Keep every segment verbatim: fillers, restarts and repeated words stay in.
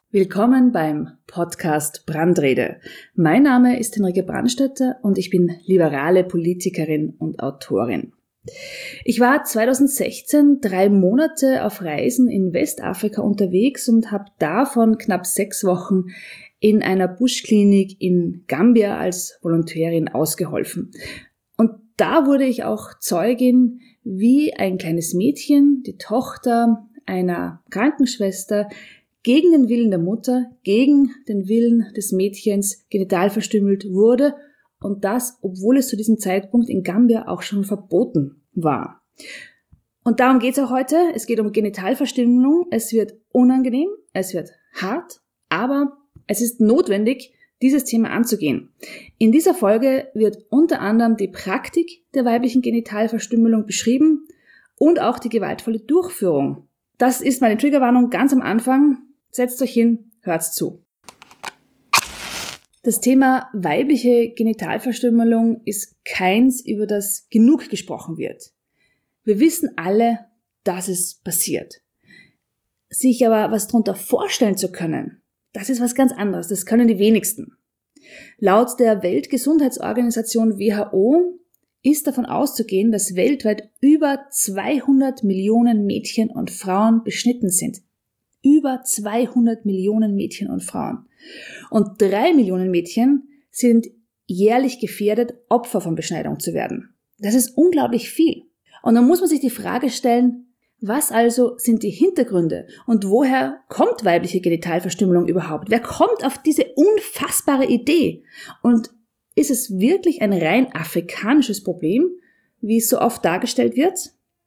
Willkommen beim Podcast Brandrede. Mein Name ist Henrike Brandstätter und ich bin liberale Politikerin und Autorin. Ich war zweitausendsechzehn drei Monate auf Reisen in Westafrika unterwegs und habe davon knapp sechs Wochen in einer Buschklinik in Gambia als Volontärin ausgeholfen. Und da wurde ich auch Zeugin, wie ein kleines Mädchen, die Tochter einer Krankenschwester, gegen den Willen der Mutter, gegen den Willen des Mädchens genital verstümmelt wurde und das, obwohl es zu diesem Zeitpunkt in Gambia auch schon verboten war. Und darum geht es auch heute. Es geht um Genitalverstümmelung. Es wird unangenehm, es wird hart, aber es ist notwendig, dieses Thema anzugehen. In dieser Folge wird unter anderem die Praktik der weiblichen Genitalverstümmelung beschrieben und auch die gewaltvolle Durchführung. Das ist meine Triggerwarnung ganz am Anfang. Setzt euch hin, hört's zu. Das Thema weibliche Genitalverstümmelung ist keins, über das genug gesprochen wird. Wir wissen alle, dass es passiert. Sich aber was darunter vorstellen zu können, das ist was ganz anderes. Das können die wenigsten. Laut der Weltgesundheitsorganisation W H O ist davon auszugehen, dass weltweit über zweihundert Millionen Mädchen und Frauen beschnitten sind. Über zweihundert Millionen Mädchen und Frauen. Und drei Millionen Mädchen sind jährlich gefährdet, Opfer von Beschneidung zu werden. Das ist unglaublich viel. Und dann muss man sich die Frage stellen, was also sind die Hintergründe und woher kommt weibliche Genitalverstümmelung überhaupt? Wer kommt auf diese unfassbare Idee? Und ist es wirklich ein rein afrikanisches Problem, wie es so oft dargestellt wird?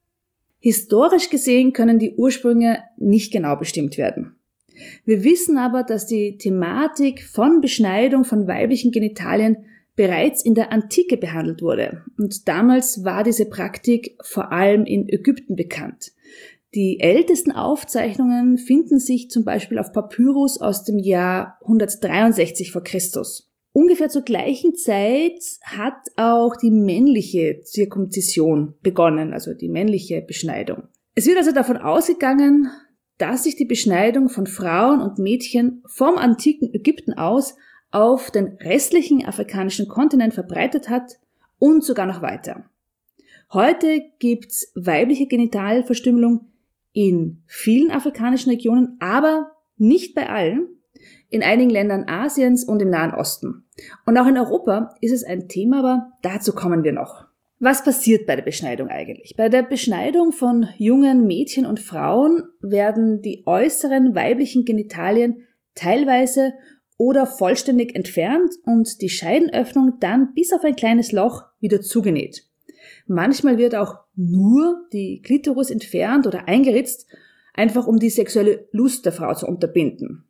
Historisch gesehen können die Ursprünge nicht genau bestimmt werden. Wir wissen aber, dass die Thematik von Beschneidung von weiblichen Genitalien bereits in der Antike behandelt wurde. Und damals war diese Praktik vor allem in Ägypten bekannt. Die ältesten Aufzeichnungen finden sich zum Beispiel auf Papyrus aus dem Jahr hundertdreiundsechzig vor Christus. Ungefähr zur gleichen Zeit hat auch die männliche Zirkumzision begonnen, also die männliche Beschneidung. Es wird also davon ausgegangen, dass sich die Beschneidung von Frauen und Mädchen vom antiken Ägypten aus auf den restlichen afrikanischen Kontinent verbreitet hat und sogar noch weiter. Heute gibt's weibliche Genitalverstümmelung in vielen afrikanischen Regionen, aber nicht bei allen. In einigen Ländern Asiens und im Nahen Osten. Und auch in Europa ist es ein Thema, aber dazu kommen wir noch. Was passiert bei der Beschneidung eigentlich? Bei der Beschneidung von jungen Mädchen und Frauen werden die äußeren weiblichen Genitalien teilweise oder vollständig entfernt und die Scheidenöffnung dann bis auf ein kleines Loch wieder zugenäht. Manchmal wird auch nur die Klitoris entfernt oder eingeritzt, einfach um die sexuelle Lust der Frau zu unterbinden.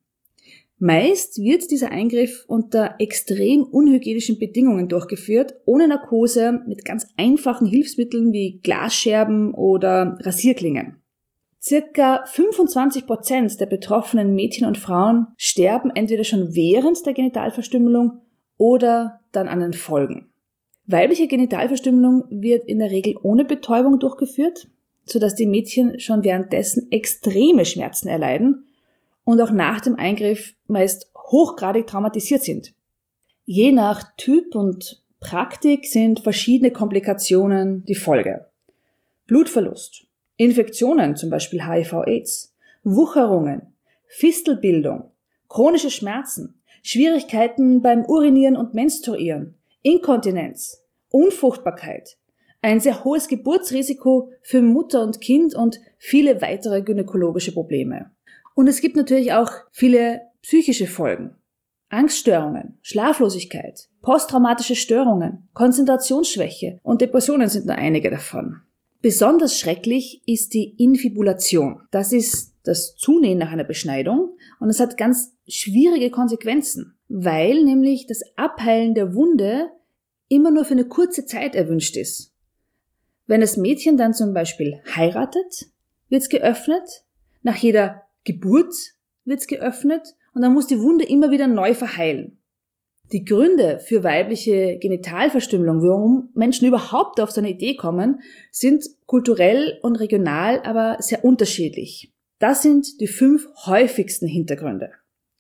Meist wird dieser Eingriff unter extrem unhygienischen Bedingungen durchgeführt, ohne Narkose, mit ganz einfachen Hilfsmitteln wie Glasscherben oder Rasierklingen. Circa fünfundzwanzig Prozent der betroffenen Mädchen und Frauen sterben entweder schon während der Genitalverstümmelung oder dann an den Folgen. Weibliche Genitalverstümmelung wird in der Regel ohne Betäubung durchgeführt, sodass die Mädchen schon währenddessen extreme Schmerzen erleiden und auch nach dem Eingriff meist hochgradig traumatisiert sind. Je nach Typ und Praktik sind verschiedene Komplikationen die Folge. Blutverlust, Infektionen, zum Beispiel H I V Aids, Wucherungen, Fistelbildung, chronische Schmerzen, Schwierigkeiten beim Urinieren und Menstruieren, Inkontinenz, Unfruchtbarkeit, ein sehr hohes Geburtsrisiko für Mutter und Kind und viele weitere gynäkologische Probleme. Und es gibt natürlich auch viele psychische Folgen. Angststörungen, Schlaflosigkeit, posttraumatische Störungen, Konzentrationsschwäche und Depressionen sind nur einige davon. Besonders schrecklich ist die Infibulation. Das ist das Zunähen nach einer Beschneidung und es hat ganz schwierige Konsequenzen, weil nämlich das Abheilen der Wunde immer nur für eine kurze Zeit erwünscht ist. Wenn das Mädchen dann zum Beispiel heiratet, wird es geöffnet, nach jeder Geburt wird's geöffnet und dann muss die Wunde immer wieder neu verheilen. Die Gründe für weibliche Genitalverstümmelung, warum Menschen überhaupt auf so eine Idee kommen, sind kulturell und regional aber sehr unterschiedlich. Das sind die fünf häufigsten Hintergründe.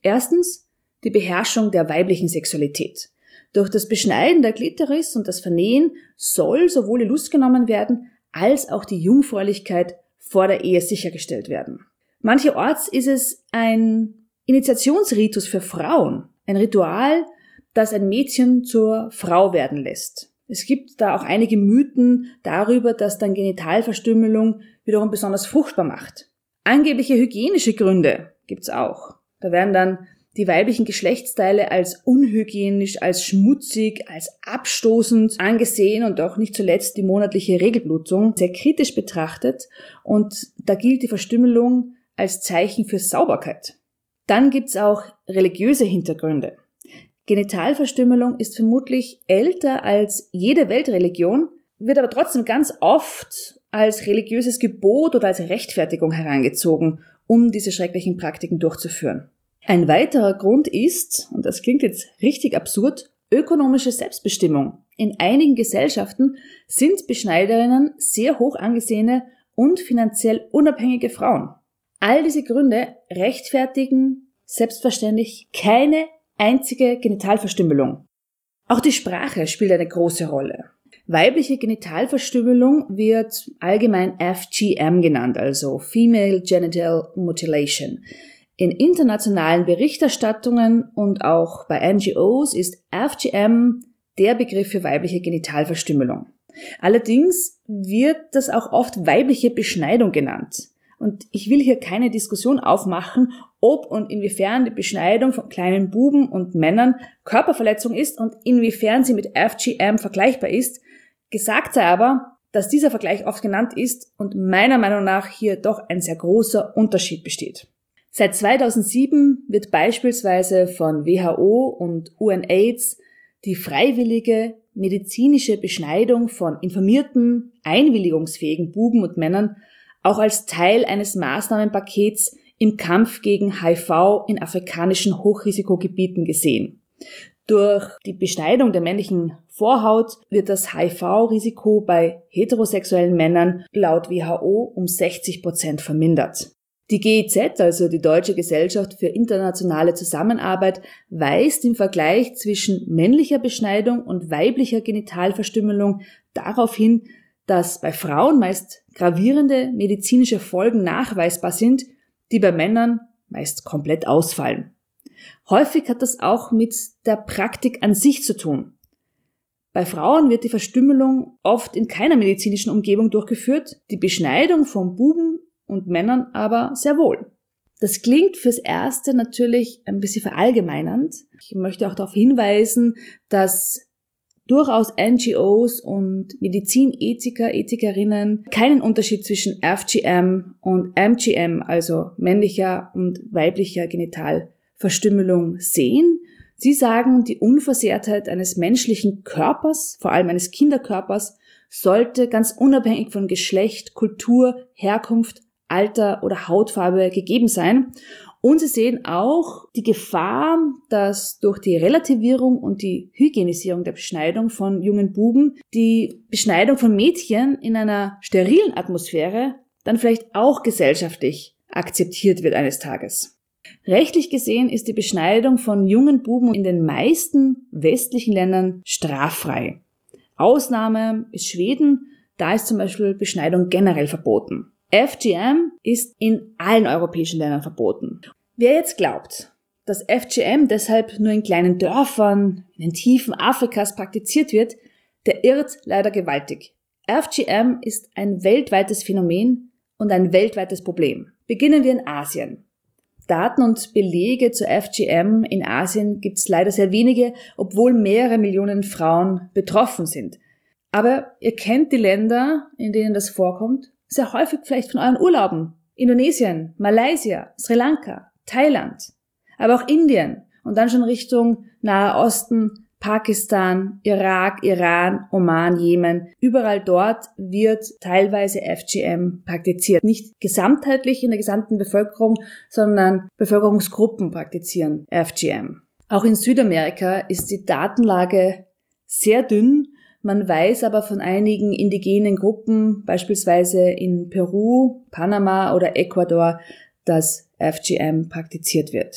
Erstens die Beherrschung der weiblichen Sexualität. Durch das Beschneiden der Klitoris und das Vernähen soll sowohl die Lust genommen werden, als auch die Jungfräulichkeit vor der Ehe sichergestellt werden. Mancherorts ist es ein Initiationsritus für Frauen, ein Ritual, das ein Mädchen zur Frau werden lässt. Es gibt da auch einige Mythen darüber, dass dann Genitalverstümmelung wiederum besonders fruchtbar macht. Angebliche hygienische Gründe gibt's auch. Da werden dann die weiblichen Geschlechtsteile als unhygienisch, als schmutzig, als abstoßend angesehen und auch nicht zuletzt die monatliche Regelblutung sehr kritisch betrachtet, und da gilt die Verstümmelung als Zeichen für Sauberkeit. Dann gibt's auch religiöse Hintergründe. Genitalverstümmelung ist vermutlich älter als jede Weltreligion, wird aber trotzdem ganz oft als religiöses Gebot oder als Rechtfertigung herangezogen, um diese schrecklichen Praktiken durchzuführen. Ein weiterer Grund ist, und das klingt jetzt richtig absurd, ökonomische Selbstbestimmung. In einigen Gesellschaften sind Beschneiderinnen sehr hoch angesehene und finanziell unabhängige Frauen. All diese Gründe rechtfertigen selbstverständlich keine einzige Genitalverstümmelung. Auch die Sprache spielt eine große Rolle. Weibliche Genitalverstümmelung wird allgemein F G M genannt, also Female Genital Mutilation. In internationalen Berichterstattungen und auch bei N G Os ist F G M der Begriff für weibliche Genitalverstümmelung. Allerdings wird das auch oft weibliche Beschneidung genannt. Und ich will hier keine Diskussion aufmachen, ob und inwiefern die Beschneidung von kleinen Buben und Männern Körperverletzung ist und inwiefern sie mit F G M vergleichbar ist. Gesagt sei aber, dass dieser Vergleich oft genannt ist und meiner Meinung nach hier doch ein sehr großer Unterschied besteht. Seit zweitausendsieben wird beispielsweise von W H O und U N AIDS die freiwillige medizinische Beschneidung von informierten, einwilligungsfähigen Buben und Männern auch als Teil eines Maßnahmenpakets im Kampf gegen H I V in afrikanischen Hochrisikogebieten gesehen. Durch die Beschneidung der männlichen Vorhaut wird das H I V-Risiko bei heterosexuellen Männern laut W H O um sechzig Prozent vermindert. Die G I Z, also die Deutsche Gesellschaft für internationale Zusammenarbeit, weist im Vergleich zwischen männlicher Beschneidung und weiblicher Genitalverstümmelung darauf hin, dass bei Frauen meist gravierende medizinische Folgen nachweisbar sind, die bei Männern meist komplett ausfallen. Häufig hat das auch mit der Praktik an sich zu tun. Bei Frauen wird die Verstümmelung oft in keiner medizinischen Umgebung durchgeführt, die Beschneidung von Buben und Männern aber sehr wohl. Das klingt fürs Erste natürlich ein bisschen verallgemeinernd. Ich möchte auch darauf hinweisen, dass durchaus N G Os und Medizinethiker, Ethikerinnen keinen Unterschied zwischen F G M und M G M, also männlicher und weiblicher Genitalverstümmelung, sehen. Sie sagen, die Unversehrtheit eines menschlichen Körpers, vor allem eines Kinderkörpers, sollte ganz unabhängig von Geschlecht, Kultur, Herkunft, Alter oder Hautfarbe gegeben sein. Und sie sehen auch die Gefahr, dass durch die Relativierung und die Hygienisierung der Beschneidung von jungen Buben die Beschneidung von Mädchen in einer sterilen Atmosphäre dann vielleicht auch gesellschaftlich akzeptiert wird eines Tages. Rechtlich gesehen ist die Beschneidung von jungen Buben in den meisten westlichen Ländern straffrei. Ausnahme ist Schweden, da ist zum Beispiel Beschneidung generell verboten. F G M ist in allen europäischen Ländern verboten. Wer jetzt glaubt, dass F G M deshalb nur in kleinen Dörfern, in den Tiefen Afrikas praktiziert wird, der irrt leider gewaltig. F G M ist ein weltweites Phänomen und ein weltweites Problem. Beginnen wir in Asien. Daten und Belege zu F G M in Asien gibt es leider sehr wenige, obwohl mehrere Millionen Frauen betroffen sind. Aber ihr kennt die Länder, in denen das vorkommt, sehr häufig vielleicht von euren Urlauben. Indonesien, Malaysia, Sri Lanka, Thailand, aber auch Indien und dann schon Richtung Nahe Osten, Pakistan, Irak, Iran, Oman, Jemen. Überall dort wird teilweise F G M praktiziert. Nicht gesamtheitlich in der gesamten Bevölkerung, sondern Bevölkerungsgruppen praktizieren F G M. Auch in Südamerika ist die Datenlage sehr dünn. Man weiß aber von einigen indigenen Gruppen, beispielsweise in Peru, Panama oder Ecuador, dass F G M praktiziert wird.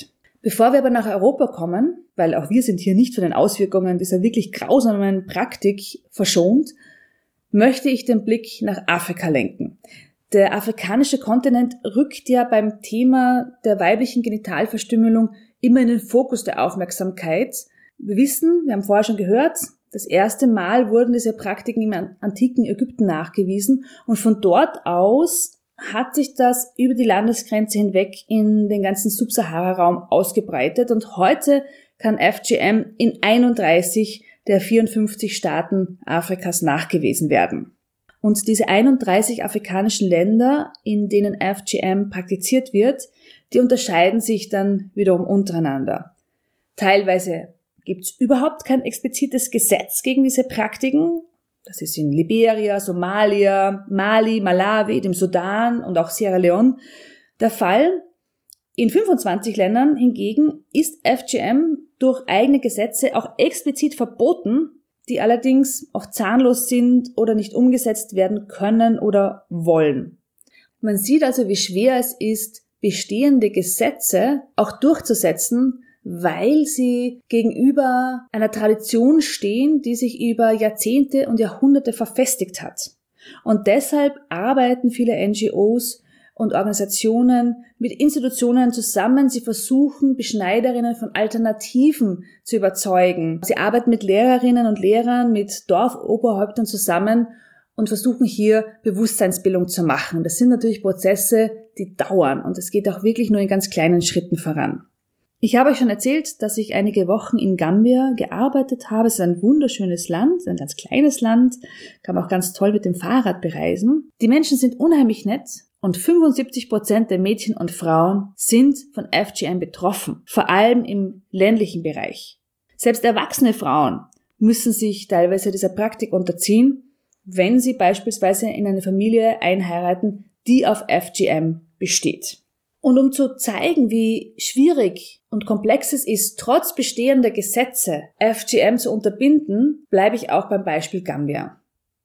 Bevor wir aber nach Europa kommen, weil auch wir sind hier nicht von den Auswirkungen dieser wirklich grausamen Praktik verschont, möchte ich den Blick nach Afrika lenken. Der afrikanische Kontinent rückt ja beim Thema der weiblichen Genitalverstümmelung immer in den Fokus der Aufmerksamkeit. Wir wissen, wir haben vorher schon gehört, das erste Mal wurden diese Praktiken im antiken Ägypten nachgewiesen und von dort aus hat sich das über die Landesgrenze hinweg in den ganzen Subsahara-Raum ausgebreitet und heute kann F G M in einunddreißig der vierundfünfzig Staaten Afrikas nachgewiesen werden. Und diese einunddreißig afrikanischen Länder, in denen F G M praktiziert wird, die unterscheiden sich dann wiederum untereinander. Teilweise gibt es überhaupt kein explizites Gesetz gegen diese Praktiken. Das ist in Liberia, Somalia, Mali, Malawi, dem Sudan und auch Sierra Leone der Fall. In fünfundzwanzig Ländern hingegen ist F G M durch eigene Gesetze auch explizit verboten, die allerdings auch zahnlos sind oder nicht umgesetzt werden können oder wollen. Man sieht also, wie schwer es ist, bestehende Gesetze auch durchzusetzen, weil sie gegenüber einer Tradition stehen, die sich über Jahrzehnte und Jahrhunderte verfestigt hat. Und deshalb arbeiten viele N G Os und Organisationen mit Institutionen zusammen. Sie versuchen, Beschneiderinnen von Alternativen zu überzeugen. Sie arbeiten mit Lehrerinnen und Lehrern, mit Dorfoberhäuptern zusammen und versuchen hier Bewusstseinsbildung zu machen. Das sind natürlich Prozesse, die dauern und es geht auch wirklich nur in ganz kleinen Schritten voran. Ich habe euch schon erzählt, dass ich einige Wochen in Gambia gearbeitet habe. Es ist ein wunderschönes Land, ein ganz kleines Land, kann man auch ganz toll mit dem Fahrrad bereisen. Die Menschen sind unheimlich nett und fünfundsiebzig Prozent der Mädchen und Frauen sind von F G M betroffen, vor allem im ländlichen Bereich. Selbst erwachsene Frauen müssen sich teilweise dieser Praktik unterziehen, wenn sie beispielsweise in eine Familie einheiraten, die auf F G M besteht. Und um zu zeigen, wie schwierig und komplex es ist, trotz bestehender Gesetze F G M zu unterbinden, bleibe ich auch beim Beispiel Gambia.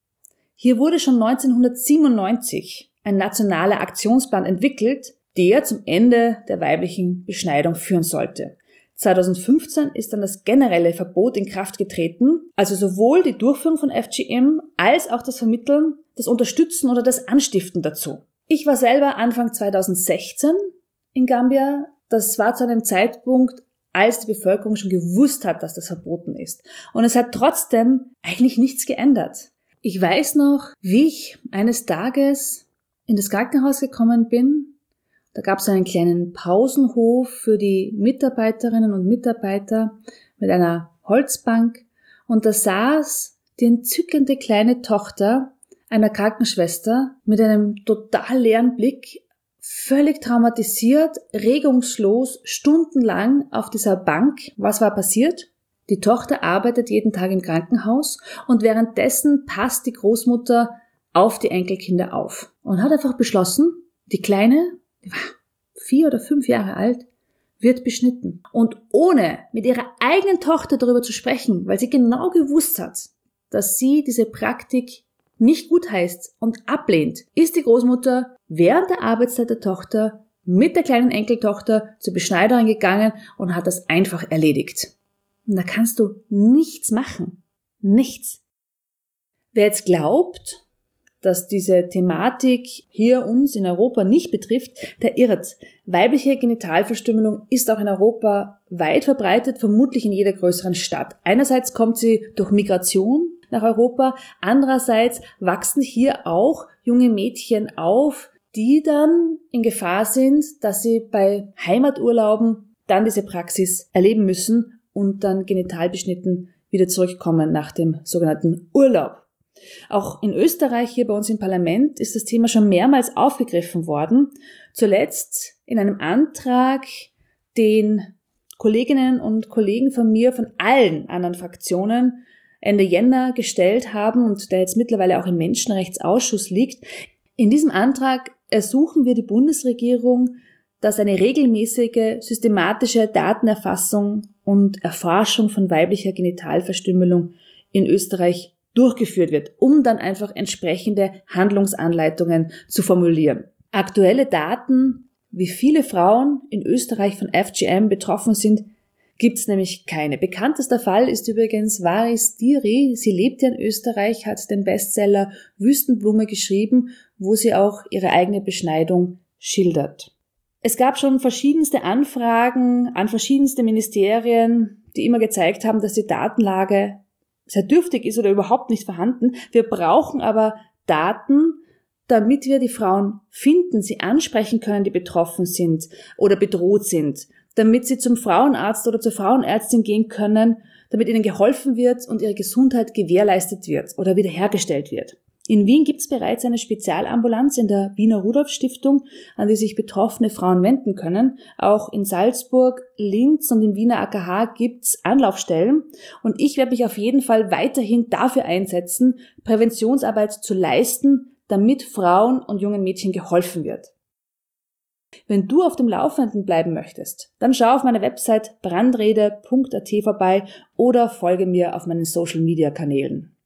Hier wurde schon neunzehnhundertsiebenundneunzig ein nationaler Aktionsplan entwickelt, der zum Ende der weiblichen Beschneidung führen sollte. zweitausendfünfzehn ist dann das generelle Verbot in Kraft getreten, also sowohl die Durchführung von F G M als auch das Vermitteln, das Unterstützen oder das Anstiften dazu. Ich war selber Anfang zweitausendsechzehn in Gambia. Das war zu einem Zeitpunkt, als die Bevölkerung schon gewusst hat, dass das verboten ist. Und es hat trotzdem eigentlich nichts geändert. Ich weiß noch, wie ich eines Tages in das Krankenhaus gekommen bin. Da gab es einen kleinen Pausenhof für die Mitarbeiterinnen und Mitarbeiter mit einer Holzbank. Und da saß die entzückende kleine Tochter einer Krankenschwester mit einem total leeren Blick, völlig traumatisiert, regungslos, stundenlang auf dieser Bank. Was war passiert? Die Tochter arbeitet jeden Tag im Krankenhaus und währenddessen passt die Großmutter auf die Enkelkinder auf und hat einfach beschlossen, die Kleine, die war vier oder fünf Jahre alt, wird beschnitten. Und ohne mit ihrer eigenen Tochter darüber zu sprechen, weil sie genau gewusst hat, dass sie diese Praktik nicht gut heißt und ablehnt, ist die Großmutter während der Arbeitszeit der Tochter mit der kleinen Enkeltochter zur Beschneiderin gegangen und hat das einfach erledigt. Und da kannst du nichts machen. Nichts. Wer jetzt glaubt, dass diese Thematik hier uns in Europa nicht betrifft, der irrt. Weibliche Genitalverstümmelung ist auch in Europa weit verbreitet, vermutlich in jeder größeren Stadt. Einerseits kommt sie durch Migration nach Europa, andererseits wachsen hier auch junge Mädchen auf, die dann in Gefahr sind, dass sie bei Heimaturlauben dann diese Praxis erleben müssen und dann genital beschnitten wieder zurückkommen nach dem sogenannten Urlaub. Auch in Österreich, hier bei uns im Parlament, ist das Thema schon mehrmals aufgegriffen worden. Zuletzt in einem Antrag, den Kolleginnen und Kollegen von mir von allen anderen Fraktionen Ende Jänner gestellt haben und der jetzt mittlerweile auch im Menschenrechtsausschuss liegt. In diesem Antrag ersuchen wir die Bundesregierung, dass eine regelmäßige, systematische Datenerfassung und Erforschung von weiblicher Genitalverstümmelung in Österreich durchgeführt wird, um dann einfach entsprechende Handlungsanleitungen zu formulieren. Aktuelle Daten wie viele Frauen in Österreich von F G M betroffen sind, gibt's nämlich keine. Bekanntester Fall ist übrigens Varis Diri. Sie lebt ja in Österreich, hat den Bestseller Wüstenblume geschrieben, wo sie auch ihre eigene Beschneidung schildert. Es gab schon verschiedenste Anfragen an verschiedenste Ministerien, die immer gezeigt haben, dass die Datenlage sehr dürftig ist oder überhaupt nicht vorhanden. Wir brauchen aber Daten, damit wir die Frauen finden, sie ansprechen können, die betroffen sind oder bedroht sind, damit sie zum Frauenarzt oder zur Frauenärztin gehen können, damit ihnen geholfen wird und ihre Gesundheit gewährleistet wird oder wiederhergestellt wird. In Wien gibt es bereits eine Spezialambulanz in der Wiener Rudolf Stiftung, an die sich betroffene Frauen wenden können. Auch in Salzburg, Linz und im Wiener A K H gibt es Anlaufstellen. Und ich werde mich auf jeden Fall weiterhin dafür einsetzen, Präventionsarbeit zu leisten, damit Frauen und jungen Mädchen geholfen wird. Wenn du auf dem Laufenden bleiben möchtest, dann schau auf meiner Website brandrede punkt at vorbei oder folge mir auf meinen Social-Media-Kanälen.